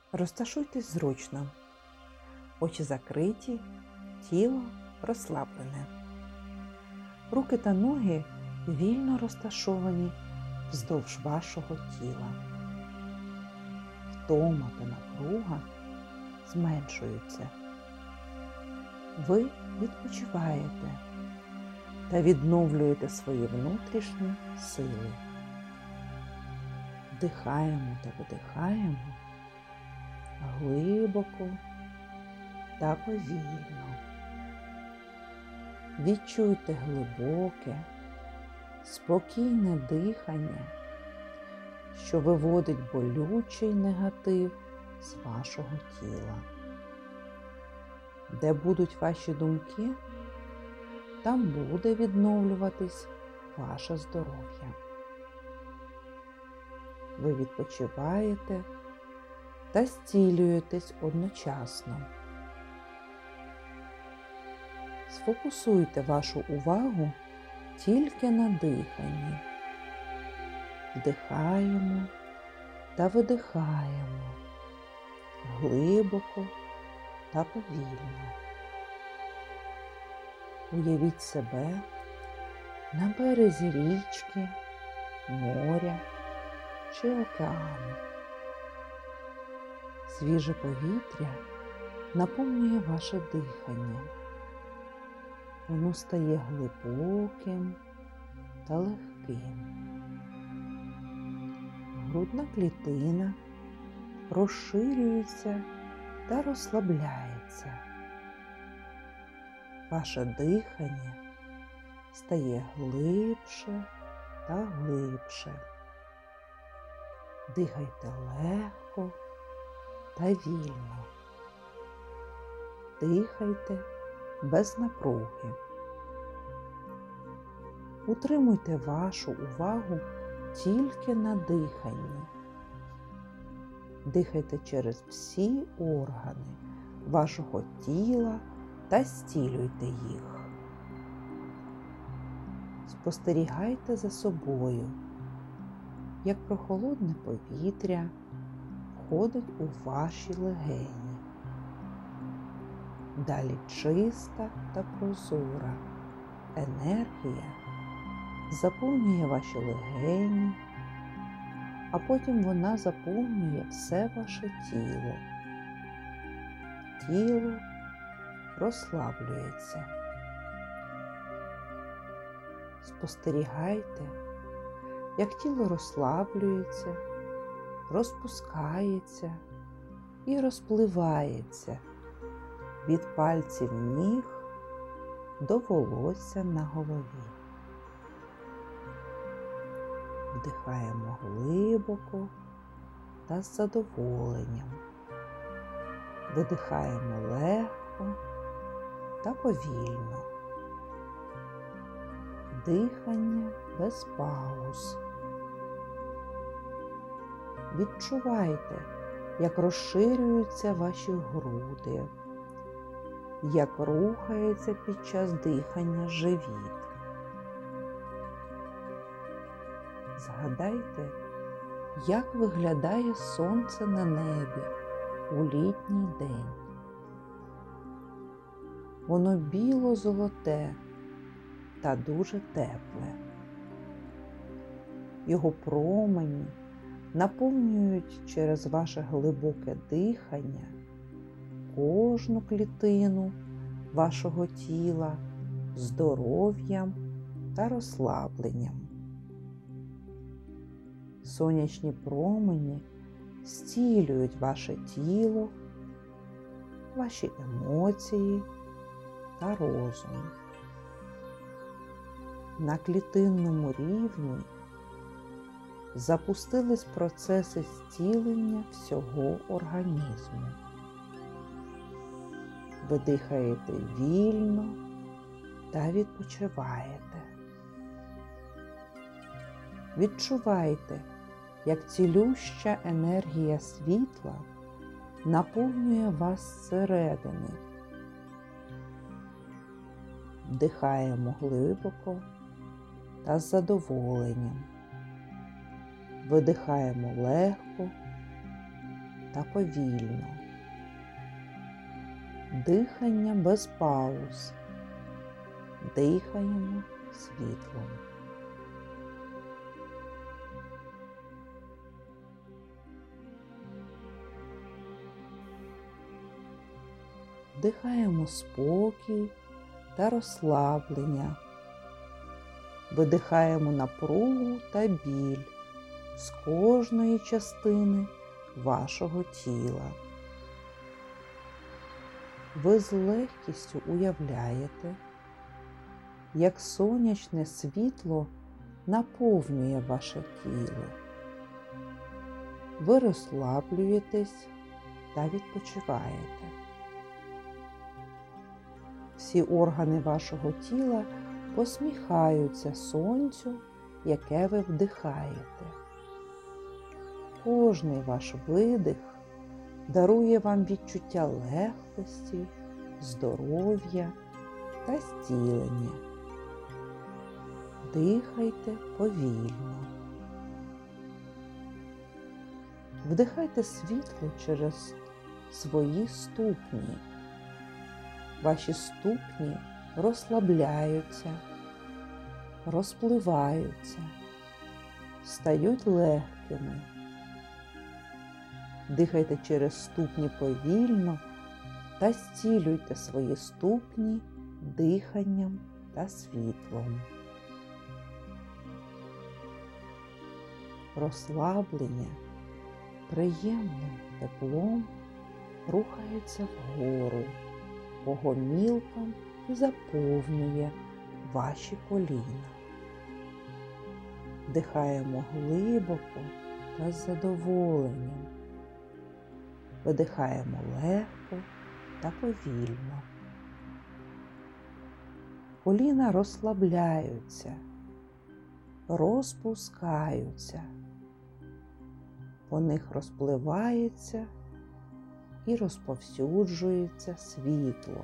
Розташуйтесь зручно. Очі закриті, тіло розслаблене. Руки та ноги вільно розташовані вздовж вашого тіла. Втома та напруга зменшуються. Ви відпочиваєте та відновлюєте свої внутрішні сили. Вдихаємо та видихаємо глибоко та повільно. Відчуйте глибоке, спокійне дихання, що виводить болючий негатив з вашого тіла. Де будуть ваші думки, там буде відновлюватись ваше здоров'я. Ви відпочиваєте та зцілюєтесь одночасно. Сфокусуйте вашу увагу тільки на диханні. Вдихаємо та видихаємо глибоко та повільно. Уявіть себе на березі річки, моря чи океану. Свіже повітря наповнює ваше дихання. Воно стає глибоким та легким. Грудна клітина розширюється та розслабляється. Ваше дихання стає глибше та глибше. Дихайте легко та вільно. Дихайте без напруги. Утримуйте вашу увагу тільки на диханні. Дихайте через всі органи вашого тіла та зцілюйте їх. Спостерігайте за собою, як прохолодне повітря входить у ваші легені. Далі чиста та прозора енергія заповнює ваші легені, а потім вона заповнює все ваше тіло. Тіло розслаблюється. Спостерігайте, як тіло розслаблюється, розпускається і розпливається від пальців ніг до волосся на голові. Вдихаємо глибоко та з задоволенням. Видихаємо легко та повільно. Дихання без пауз. Відчувайте, як розширюються ваші груди, як рухається під час дихання живіт. Згадайте, як виглядає сонце на небі у літній день. Воно біло-золоте та дуже тепле. Його промені наповнюють через ваше глибоке дихання кожну клітину вашого тіла здоров'ям та розслабленням. Сонячні промені зцілюють ваше тіло, ваші емоції та розум. На клітинному рівні запустились процеси зцілення всього організму. Ви дихаєте вільно та відпочиваєте. Відчувайте, як цілюща енергія світла наповнює вас зсередини. Вдихаємо глибоко та з задоволенням. Видихаємо легко та повільно. Дихання без пауз. Дихаємо світлом. Вдихаємо спокій та розслаблення. Видихаємо напругу та біль з кожної частини вашого тіла. Ви з легкістю уявляєте, як сонячне світло наповнює ваше тіло. Ви розслаблюєтесь та відпочиваєте. Всі органи вашого тіла посміхаються сонцю, яке ви вдихаєте. Кожний ваш видих дарує вам відчуття легкості, здоров'я та зцілення. Дихайте повільно. Вдихайте світло через свої ступні. Ваші ступні розслабляються, розпливаються, стають легкими. Дихайте через ступні повільно та зцілюйте свої ступні диханням та світлом. Розслаблення приємним теплом рухається вгору по гомілкам і заповнює ваші коліна. Вдихаємо глибоко та з задоволенням. Видихаємо легко та повільно. Коліна розслабляються, розпускаються. По них розпливається і розповсюджується світло.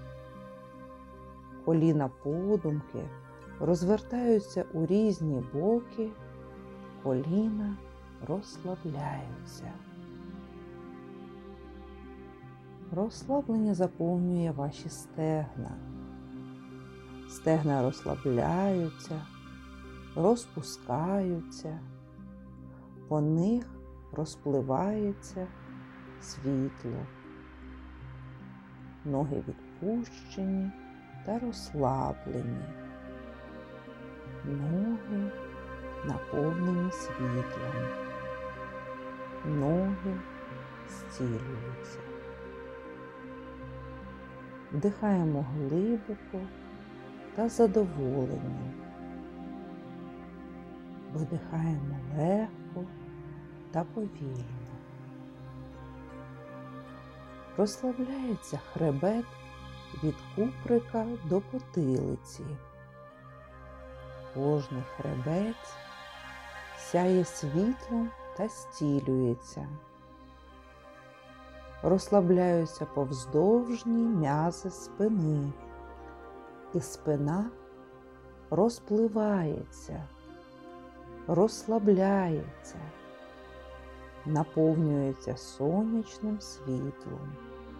Коліна подумки розвертаються у різні боки, коліна розслабляються. Розслаблення заповнює ваші стегна. Стегна розслабляються, розпускаються, по них розпливається світло. Ноги відпущені та розслаблені. Ноги наповнені світлом. Ноги зцілюються. Вдихаємо глибоко та з задоволенням. Видихаємо легко та повільно. Розслабляється хребет від куприка до потилиці. Кожний хребець сяє світлом та зцілюється. Розслабляються повздовжні м'язи спини, і спина розпливається, розслабляється, наповнюється сонячним світлом.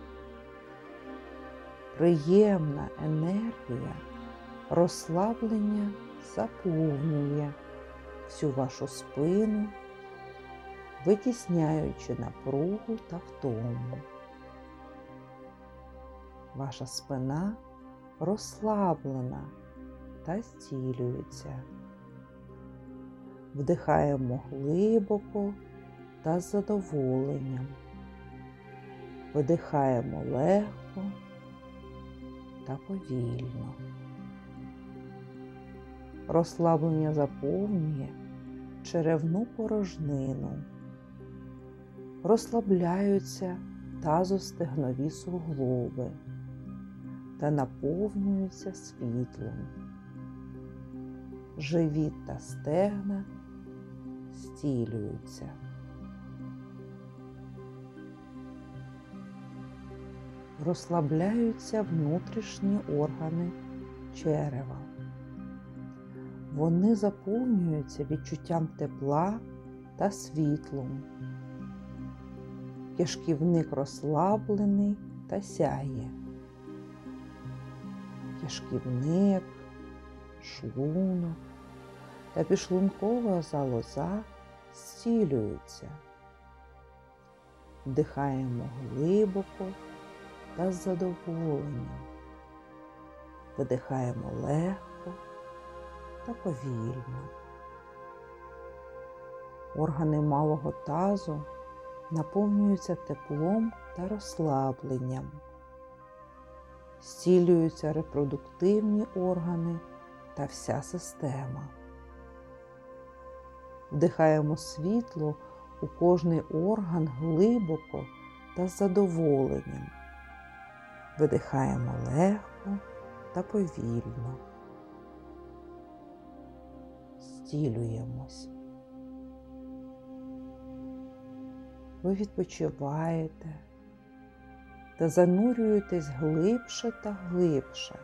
Приємна енергія розслаблення заповнює всю вашу спину, витісняючи напругу та втому. Ваша спина розслаблена та зцілюється. Вдихаємо глибоко та з задоволенням. Видихаємо легко та повільно. Розслаблення заповнює черевну порожнину. Розслабляються тазостегнові суглоби та наповнюються світлом. Живіт та стегна зцілюються. Розслабляються внутрішні органи черева. Вони заповнюються відчуттям тепла та світлом. Кишківник розслаблений та сяє. Кишківник, шлунок та підшлункова залоза зцілюються. Вдихаємо глибоко та з задоволенням. Видихаємо легко та повільно. Органи малого тазу наповнюються теплом та розслабленням. Зцілюються репродуктивні органи та вся система. Вдихаємо світло у кожний орган глибоко та з задоволенням. Видихаємо легко та повільно. Зцілюємось. Ви відпочиваєте та занурюєтесь глибше та глибше.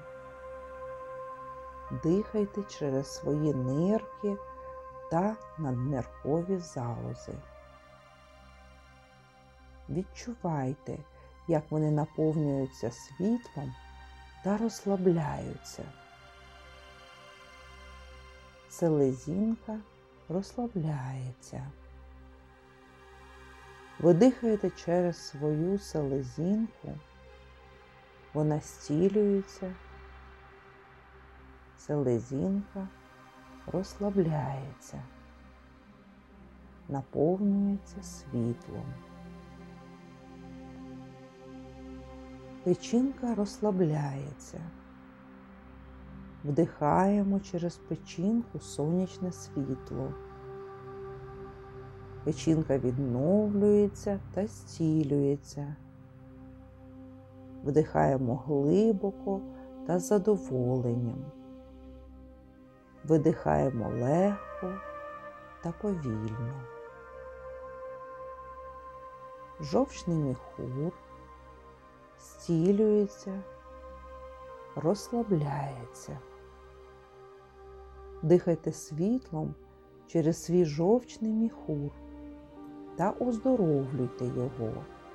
Дихайте через свої нирки та надниркові залози. Відчувайте, як вони наповнюються світлом та розслабляються. Селезінка розслабляється. Ви дихаєте через свою селезінку, вона зцілюється, селезінка розслабляється, наповнюється світлом. Печінка розслабляється. Вдихаємо через печінку сонячне світло. Печінка відновлюється та зцілюється. Вдихаємо глибоко та з задоволенням. Видихаємо легко та повільно. Жовчний міхур зцілюється, розслабляється. Дихайте світлом через свій жовчний міхур та оздоровлюйте його.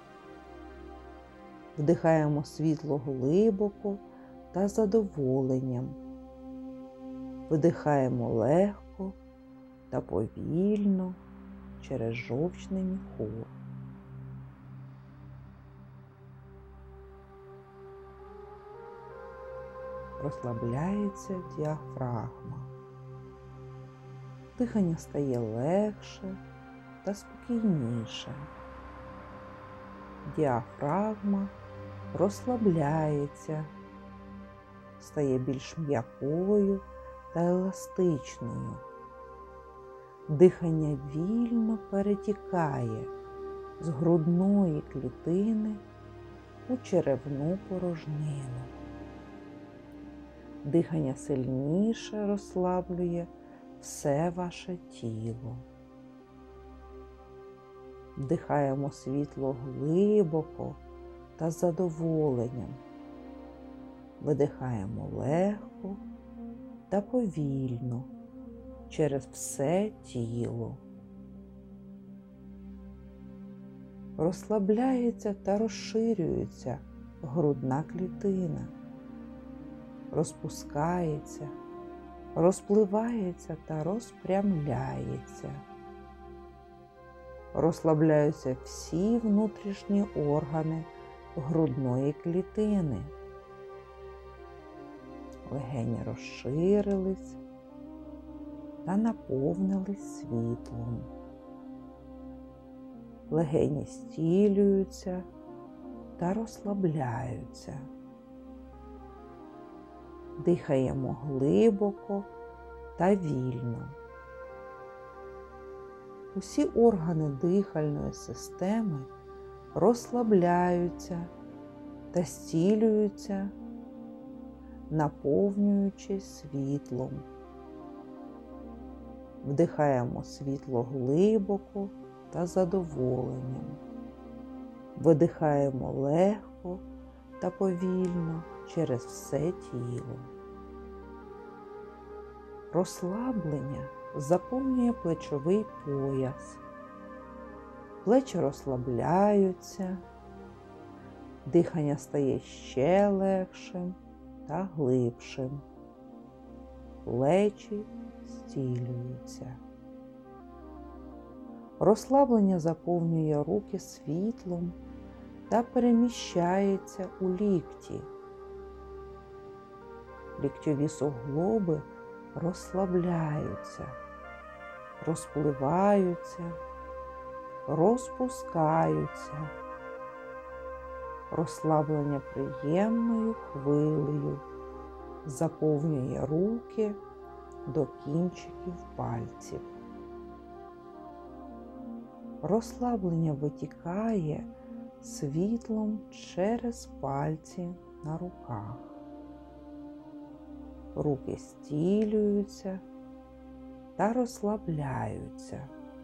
Вдихаємо світло глибоко та з задоволенням. Видихаємо легко та повільно через жовчний міхур. Розслабляється діафрагма. Дихання стає легше та спокійніше. Діафрагма розслабляється, стає більш м'якою та еластичною. Дихання вільно перетікає з грудної клітини у черевну порожнину. Дихання сильніше розслаблює все ваше тіло. Вдихаємо світло глибоко та з задоволенням. Видихаємо легко та повільно через все тіло. Розслабляється та розширюється грудна клітина. Розпускається, розпливається та розпрямляється. Розслабляються всі внутрішні органи грудної клітини. Легені розширились та наповнились світлом. Легені зцілюються та розслабляються. Дихаємо глибоко та вільно. Усі органи дихальної системи розслабляються та зцілюються, наповнюючись світлом. Вдихаємо світло глибоко та з задоволенням. Видихаємо легко та повільно через все тіло. Розслаблення заповнює плечовий пояс. плечі розслабляються, дихання стає ще легшим та глибшим, плечі зцілюються. Розслаблення заповнює руки світлом та переміщається у лікті. Ліктьові суглоби розслабляються, розпливаються, розпускаються. Розслаблення приємною хвилею заповнює руки до кінчиків пальців. Розслаблення витікає світлом через пальці на руках. Руки стілюються та розслабляються.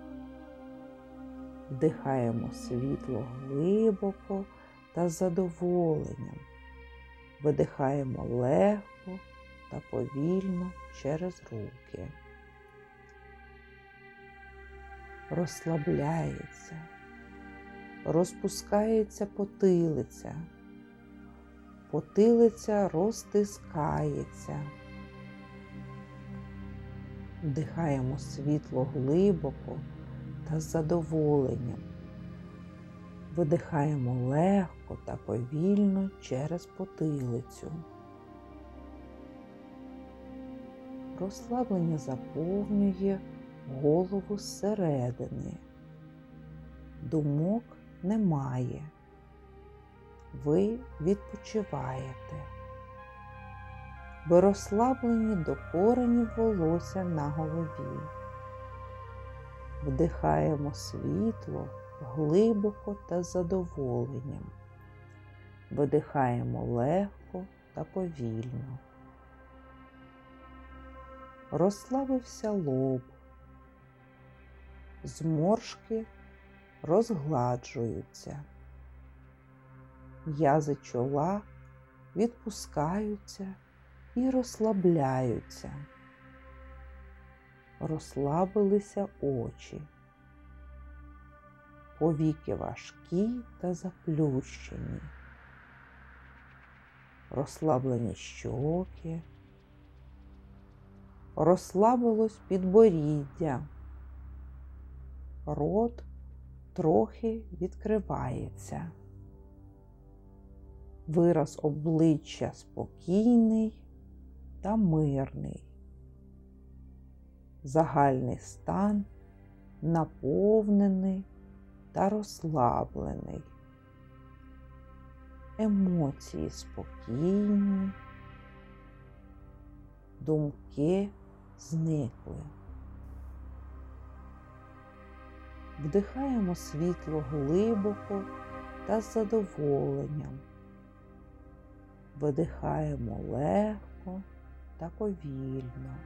Вдихаємо світло глибоко та з задоволенням. Видихаємо легко та повільно через руки. Розслабляється, розпускається потилиця. Потилиця розтискається. Вдихаємо світло глибоко та з задоволенням. Видихаємо легко та повільно через потилицю. Розслаблення заповнює голову зсередини. Думок немає. Ви відпочиваєте. Ви розслаблені до коренів волосся на голові. Вдихаємо світло глибоко та з задоволенням. Видихаємо легко та повільно. Розслабився лоб. Зморшки розгладжуються. М'язи чола відпускаються і розслабляються. Розслабилися очі. Повіки важкі та заплющені. Розслаблені щоки. Розслабилось підборіддя. Рот трохи відкривається. Вираз обличчя спокійний та мирний. Загальний стан наповнений та розслаблений. Емоції спокійні, думки зникли. Вдихаємо світло глибоко та з задоволенням. Видихаємо легко та повільно.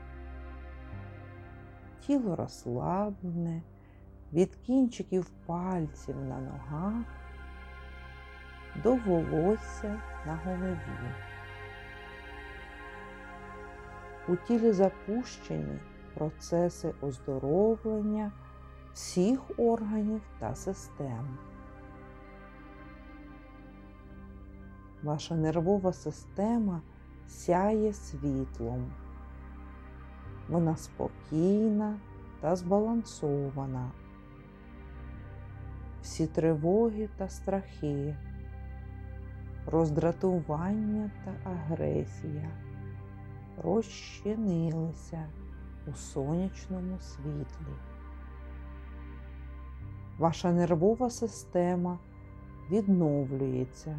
Тіло розслаблене, від кінчиків пальців на ногах до волосся на голові. У тілі запущені процеси оздоровлення всіх органів та систем. Ваша нервова система сяє світлом. Вона спокійна та збалансована. Всі тривоги та страхи, роздратування та агресія розчинилися у сонячному світлі. Ваша нервова система відновлюється.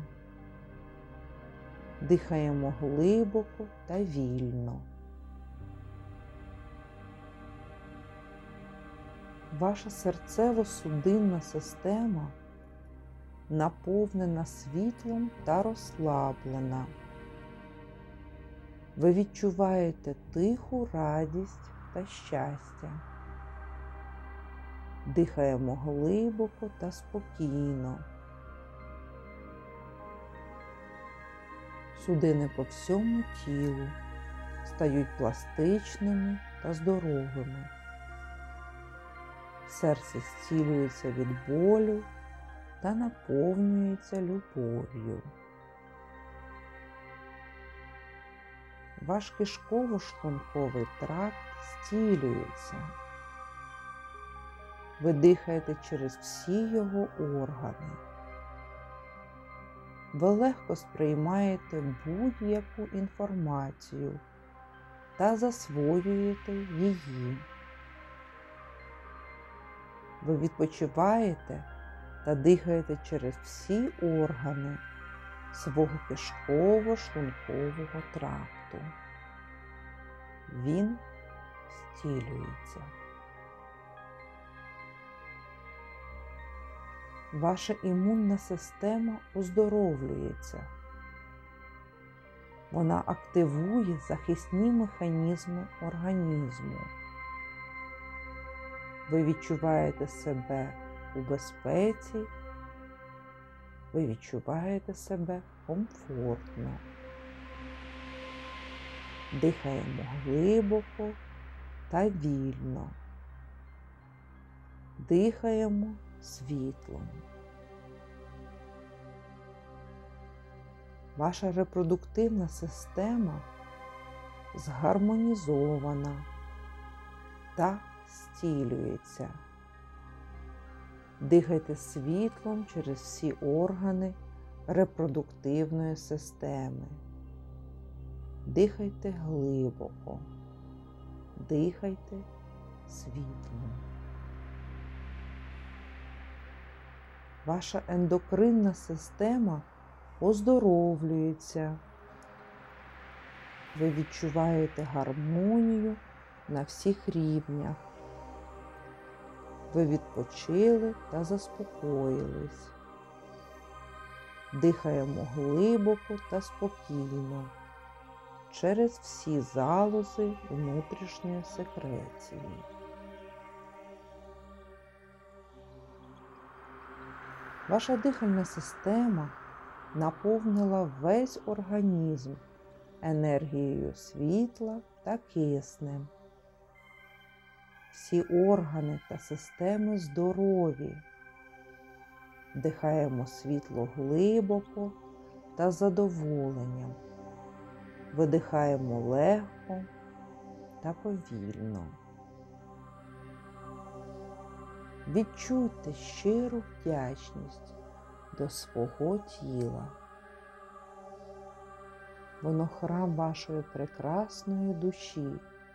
Дихаємо глибоко та вільно. Ваша серцево-судинна система наповнена світлом та розслаблена. Ви відчуваєте тиху радість та щастя. Дихаємо глибоко та спокійно. Судини по всьому тілу стають пластичними та здоровими. Серце зцілюється від болю та наповнюється любов'ю. Ваш кишково-шлунковий тракт зцілюється. Ви дихаєте через всі його органи. Ви легко сприймаєте будь-яку інформацію та засвоюєте її. Ви відпочиваєте та дихаєте через всі органи свого кишково-шлункового тракту. Він зцілюється. Ваша імунна система оздоровлюється. Вона активує захисні механізми організму. Ви відчуваєте себе у безпеці, ви відчуваєте себе комфортно. Дихаємо глибоко та вільно. Дихаємо світлом. Ваша репродуктивна система згармонізована та зцілюється. Дихайте світлом через всі органи репродуктивної системи. Дихайте глибоко. Дихайте світлом. Ваша ендокринна система оздоровлюється. Ви відчуваєте гармонію на всіх рівнях. Ви відпочили та заспокоїлись. Дихаємо глибоко та спокійно через всі залози внутрішньої секреції. Ваша дихальна система наповнила весь організм енергією світла та киснем. Всі органи та системи здорові. Вдихаємо світло глибоко та з задоволенням. Видихаємо легко та повільно. Відчуйте щиру вдячність до свого тіла. Воно храм вашої прекрасної душі.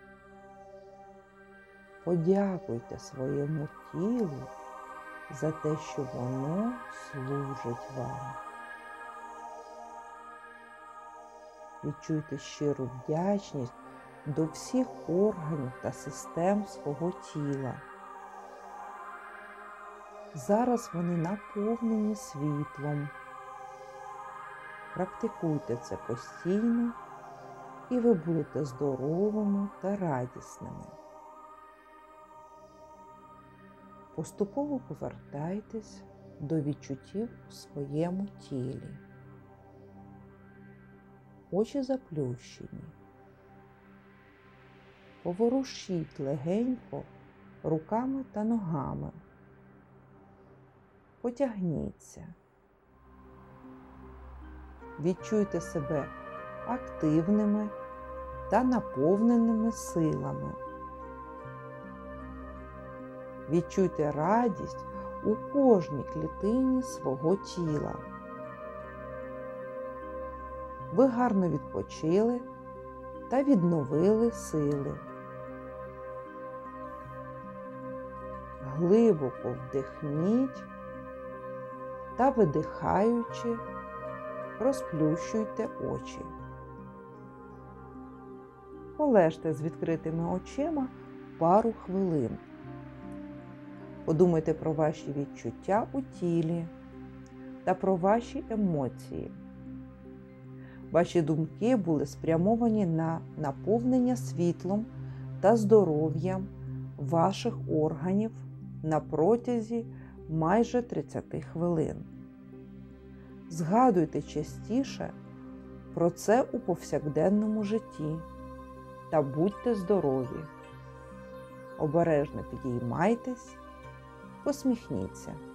Подякуйте своєму тілу за те, що воно служить вам. Відчуйте щиру вдячність до всіх органів та систем свого тіла. Зараз вони наповнені світлом. Практикуйте це постійно, і ви будете здоровими та радісними. Поступово повертайтесь до відчуттів у своєму тілі. Очі заплющені. Поворушіть легенько руками та ногами. Потягніться. Відчуйте себе активними та наповненими силами. Відчуйте радість у кожній клітині свого тіла. Ви гарно відпочили та відновили сили. Глибоко вдихніть та, видихаючи, розплющуйте очі. Полежте з відкритими очима пару хвилин. Подумайте про ваші відчуття у тілі та про ваші емоції. Ваші думки були спрямовані на наповнення світлом та здоров'ям ваших органів на протязі майже 30 хвилин. Згадуйте частіше про це у повсякденному житті та будьте здорові. Обережно підіймайтесь Посміхніться.